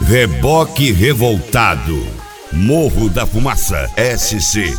Reboque Revoltado, Morro da Fumaça, SC.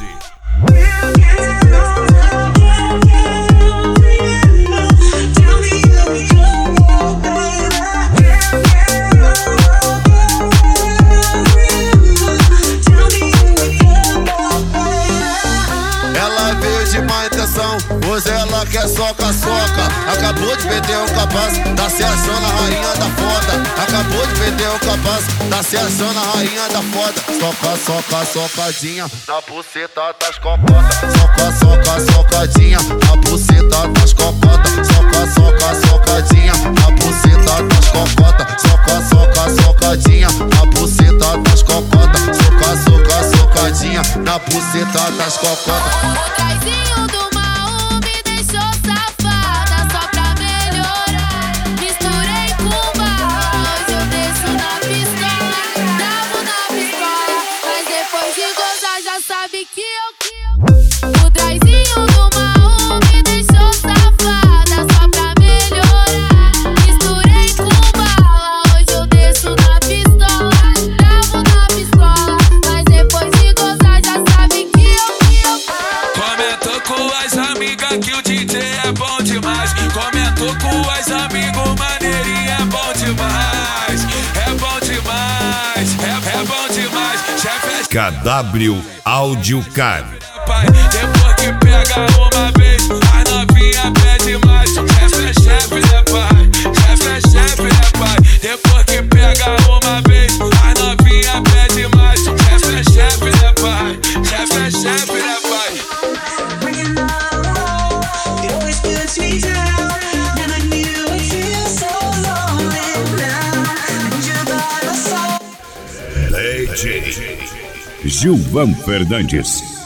Ela veio de má intenção, hoje ela quer soca-soca. Acabou de perder o capaz, tá se achando a rainha da foda. Acabou de perder o capaz, tá se achando a rainha da foda. Soca, soca, socadinha na buceta das cocotas. Soca, soca, socadinha na buceta das cocotas. Soca, soca, socadinha na buceta das cocotas. Soca, soca, socadinha na buceta das cocotas. Soca, soca, socadinha na buceta das cocotas. O traizinho do mal me deixou safada só pra melhorar. Misturei com bala, hoje eu desço na pistola. Davo na pistola, mas depois de gozar já sabe que eu. O traizinho do mal me deixou safada só pra melhorar. Misturei com bala, hoje eu desço na pistola. Davo na pistola, mas depois de gozar já sabe que eu. Comentou com as amigas que o DJ é bom demais. Comentou com as amigos, maneirinha é bom demais. É bom demais, é bom demais. Chefe KW Áudio Car. pai, depois que pega uma vez, a novinha pede mais. Chefe, né pai? Chefe, pai. Depois que pega uma vez, a novinha pede mais. Chefe, né pai? Chefe, né pai? DJ Gilvan Fernandes.